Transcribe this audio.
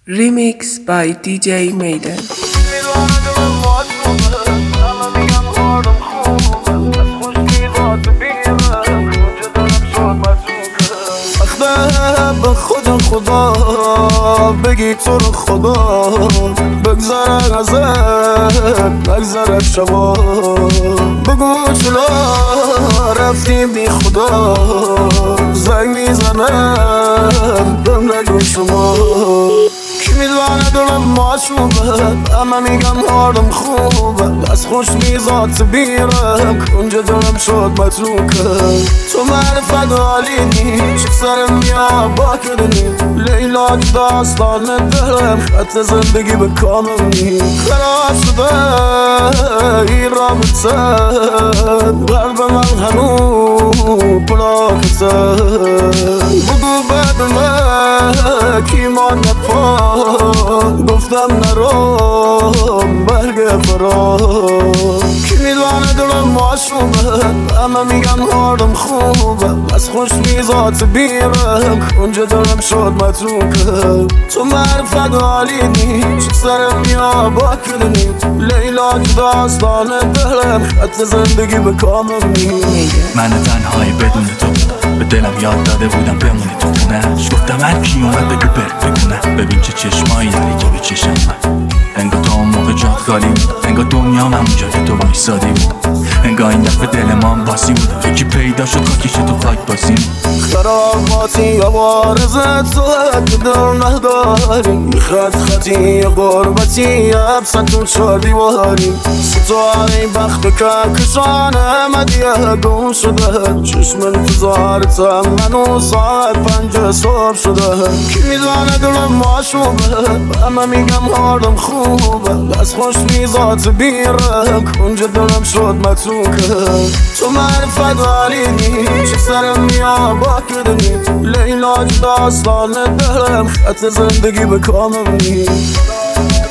Remix by DJ Maiden. به خدا بگی تو رو خدا بگذر ازت بگذر شبا بگو چلا رفتی بی خدا زنگ میزنم بهم نگو شما کی میدونه دلم معشوقه اما میگم حالم خوبه از خوش میزاد بیرم اونجا دلم شد متروکه تو معرفت عالی نیست سرم یا با کردنی لیلا داستان دلم خط زندگی به کامل نیست خراب شده این رابطه قلب من هنوز پلاکته بگو بدونه کی مانده پا گفتم نرم برگ فرار کی میدونه دلم معشوقه اما میگم حالم خوبه از خوش میزاد بیرم اونجا دلم شد متروکه تو معرفت عالی نیست سرم یا با کردنی لیلا داستان دلم خط زندگی به کامل نیست من تنهایی بدون تو به دلم یاد داده بودم بمونی تو خونهش گفتم هر کی اومد بگو بگونه ببین چه چشمایی داری که به چشم من انگار تو اون موقع جات خالی بود انگار دنیا من اونجا که تو وایسادی بود انگار این دفعه دل من باسی بود یکی پیدا شد خاکیش تو خاک باسیم خراباتی یا بارزت تو که دل نداری خطی غربتی ابسط تو چار دیواری ستاره بخت کهکشان مدیه گم شده چشم انتظارتم منو ساعت 5 صبح شده کی میدونه دلم معشوقه اما میگم حالم خوبه از خوش میزاد بیرم اونجا دلم شد متروکه تو معرفت عالی نیست سرم یا با کردنی لیلا داستان دلم خط زندگی به کامل نیست